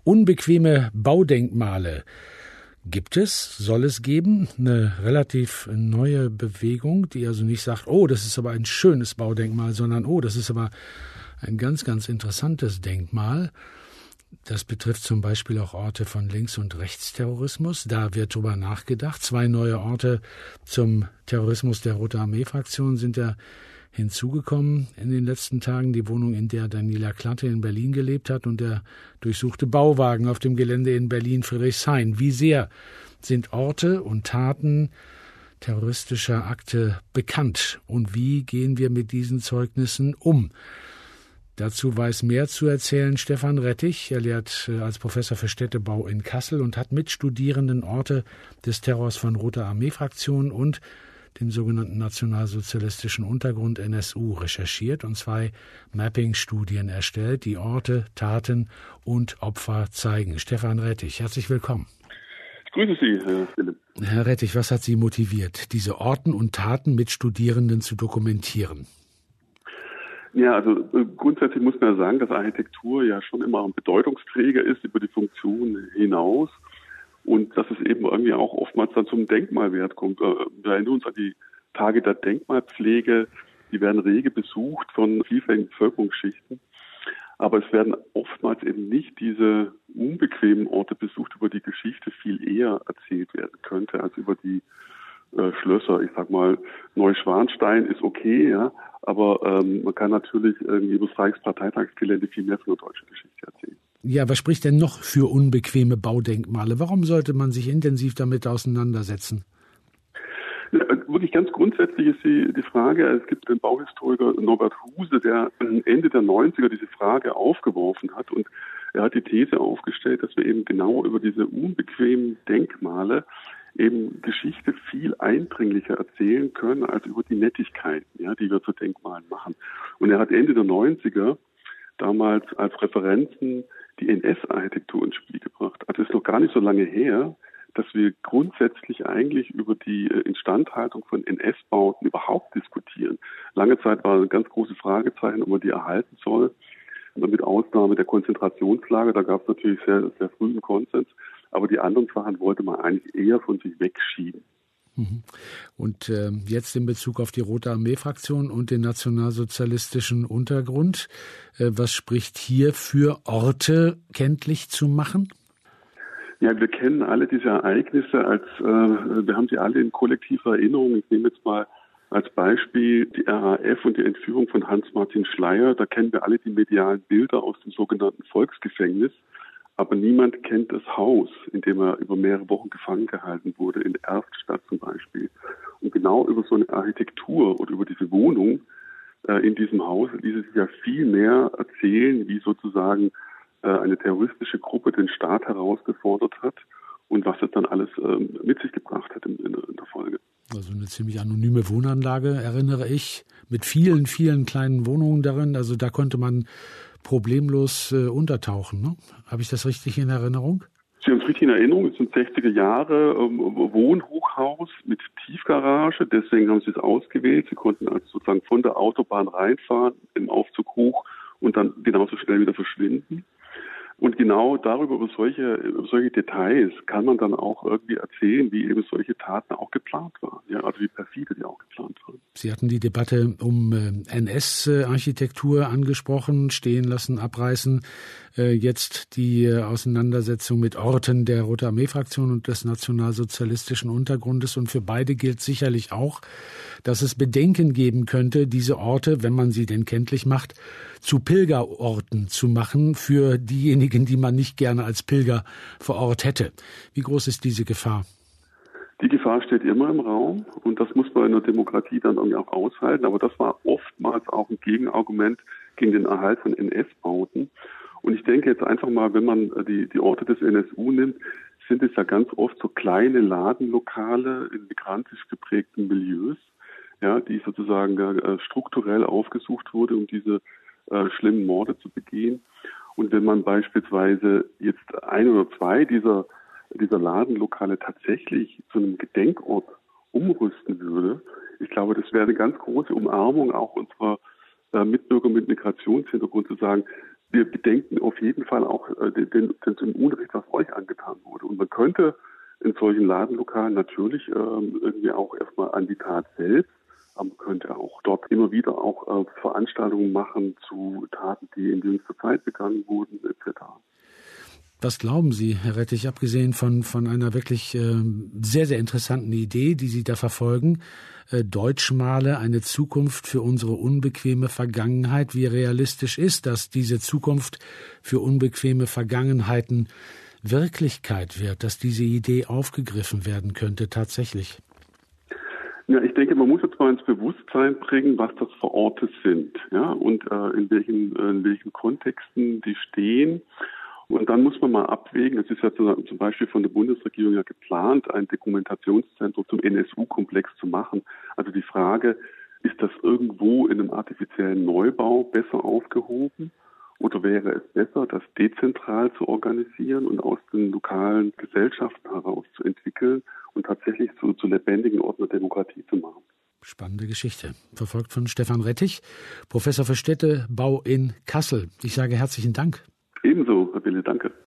Unbequeme Baudenkmale. Gibt es, soll es geben, eine relativ neue Bewegung, die also nicht sagt, oh, das ist aber ein schönes Baudenkmal, sondern oh, das ist aber ein ganz, ganz interessantes Denkmal. Das betrifft zum Beispiel auch Orte von Links- und Rechtsterrorismus. Da wird drüber nachgedacht. 2 neue Orte zum Terrorismus der Rote Armee-Fraktion sind ja hinzugekommen in den letzten Tagen. Die Wohnung, in der Daniela Klatte in Berlin gelebt hat, und der durchsuchte Bauwagen auf dem Gelände in Berlin-Friedrichshain. Wie sehr sind Orte und Taten terroristischer Akte bekannt? Und wie gehen wir mit diesen Zeugnissen um? Dazu weiß mehr zu erzählen Stefan Rettich. Er lehrt als Professor für Städtebau in Kassel und hat mit Studierenden Orte des Terrors von Roter Armee-Fraktion und dem sogenannten nationalsozialistischen Untergrund NSU recherchiert und 2 Mapping-Studien erstellt, die Orte, Taten und Opfer zeigen. Stefan Rettich, herzlich willkommen. Ich grüße Sie, Herr Philipp. Herr Rettich, was hat Sie motiviert, diese Orten und Taten mit Studierenden zu dokumentieren? Ja, also grundsätzlich muss man ja sagen, dass Architektur ja schon immer ein Bedeutungsträger ist über die Funktion hinaus und dass es eben irgendwie auch oftmals dann zum Denkmalwert kommt. Wir erinnern uns an die Tage der Denkmalpflege, die werden rege besucht von vielfältigen Bevölkerungsschichten, aber es werden oftmals eben nicht diese unbequemen Orte besucht, über die Geschichte viel eher erzählt werden könnte als über die Schlösser. Ich sag mal, Neuschwanstein ist okay, ja, aber man kann natürlich irgendwie über das Reichsparteitagsgelände viel mehr von der deutschen Geschichte erzählen. Ja, was spricht denn noch für unbequeme Baudenkmale? Warum sollte man sich intensiv damit auseinandersetzen? Ja, wirklich ganz grundsätzlich ist die Frage, es gibt den Bauhistoriker Norbert Huse, der Ende der 90er diese Frage aufgeworfen hat, und er hat die These aufgestellt, dass wir eben genau über diese unbequemen Denkmale eben Geschichte viel eindringlicher erzählen können als über die Nettigkeiten, ja, die wir zu Denkmalen machen. Und er hat Ende der 90er damals als Referenzen die NS-Architektur ins Spiel gebracht. Also es ist noch gar nicht so lange her, dass wir grundsätzlich eigentlich über die Instandhaltung von NS-Bauten überhaupt diskutieren. Lange Zeit war ein ganz großes Fragezeichen, ob man die erhalten soll. Mit Ausnahme der Konzentrationslager, da gab es natürlich sehr, sehr frühen Konsens. Aber die anderen Sachen wollte man eigentlich eher von sich wegschieben. Und jetzt in Bezug auf die Rote Armee-Fraktion und den nationalsozialistischen Untergrund, was spricht hier für Orte kenntlich zu machen? Ja, wir kennen alle diese Ereignisse wir haben sie alle in kollektiver Erinnerung. Ich nehme jetzt mal als Beispiel die RAF und die Entführung von Hans-Martin Schleyer. Da kennen wir alle die medialen Bilder aus dem sogenannten Volksgefängnis. Aber niemand kennt das Haus, in dem er über mehrere Wochen gefangen gehalten wurde, in Erftstadt zum Beispiel. Und genau über so eine Architektur oder über diese Wohnung in diesem Haus ließe sich ja viel mehr erzählen, wie sozusagen eine terroristische Gruppe den Staat herausgefordert hat und was es dann alles mit sich gebracht hat in der Folge. Also eine ziemlich anonyme Wohnanlage, erinnere ich, mit vielen, vielen kleinen Wohnungen darin. Also da konnte man problemlos untertauchen. Ne? Habe ich das richtig in Erinnerung? Sie haben es richtig in Erinnerung. Es sind 60er Jahre Wohnhochhaus mit Tiefgarage. Deswegen haben Sie es ausgewählt. Sie konnten also sozusagen von der Autobahn reinfahren, im Aufzug hoch und dann genauso schnell wieder verschwinden. Und genau darüber, über solche Details kann man dann auch irgendwie erzählen, wie eben solche Taten auch geplant waren. Ja, also wie perfide die auch geplant waren. Sie hatten die Debatte um NS-Architektur angesprochen, stehen lassen, abreißen. Jetzt die Auseinandersetzung mit Orten der Rote Armee-Fraktion und des nationalsozialistischen Untergrundes. Und für beide gilt sicherlich auch, dass es Bedenken geben könnte, diese Orte, wenn man sie denn kenntlich macht, zu Pilgerorten zu machen für diejenigen, die man nicht gerne als Pilger vor Ort hätte. Wie groß ist diese Gefahr? Die Gefahr steht immer im Raum und das muss man in der Demokratie dann irgendwie auch aushalten. Aber das war oftmals auch ein Gegenargument gegen den Erhalt von NS-Bauten. Und ich denke jetzt einfach mal, wenn man die Orte des NSU nimmt, sind es ja ganz oft so kleine Ladenlokale in migrantisch geprägten Milieus, ja, die sozusagen strukturell aufgesucht wurde, um diese schlimmen Morde zu begehen. Und wenn man beispielsweise jetzt 1 oder 2 dieser Ladenlokale tatsächlich zu einem Gedenkort umrüsten würde, ich glaube, das wäre eine ganz große Umarmung auch unserer Mitbürger mit Migrationshintergrund, zu sagen, wir bedenken auf jeden Fall auch den Unrecht, was euch angetan wurde. Und man könnte in solchen Ladenlokalen natürlich irgendwie auch erstmal an die Tat selbst, aber man könnte auch dort immer wieder auch Veranstaltungen machen zu Taten, die in jüngster Zeit begangen wurden, etc. Was glauben Sie, Herr Rettich, abgesehen von einer wirklich sehr, sehr interessanten Idee, die Sie da verfolgen, Deutschmale, eine Zukunft für unsere unbequeme Vergangenheit, wie realistisch ist das, diese Zukunft für unbequeme Vergangenheiten Wirklichkeit wird, dass diese Idee aufgegriffen werden könnte tatsächlich? Ja, ich denke, man muss jetzt mal ins Bewusstsein bringen, was das für Orte sind, ja, und in welchen Kontexten die stehen. Und dann muss man mal abwägen, es ist ja zum Beispiel von der Bundesregierung ja geplant, ein Dokumentationszentrum zum NSU-Komplex zu machen. Also die Frage, ist das irgendwo in einem artifiziellen Neubau besser aufgehoben? Oder wäre es besser, das dezentral zu organisieren und aus den lokalen Gesellschaften heraus zu entwickeln und tatsächlich zu lebendigen Orten der Demokratie zu machen? Spannende Geschichte. Verfolgt von Stefan Rettich, Professor für Städtebau in Kassel. Ich sage herzlichen Dank. Ebenso, Herr Wille, danke.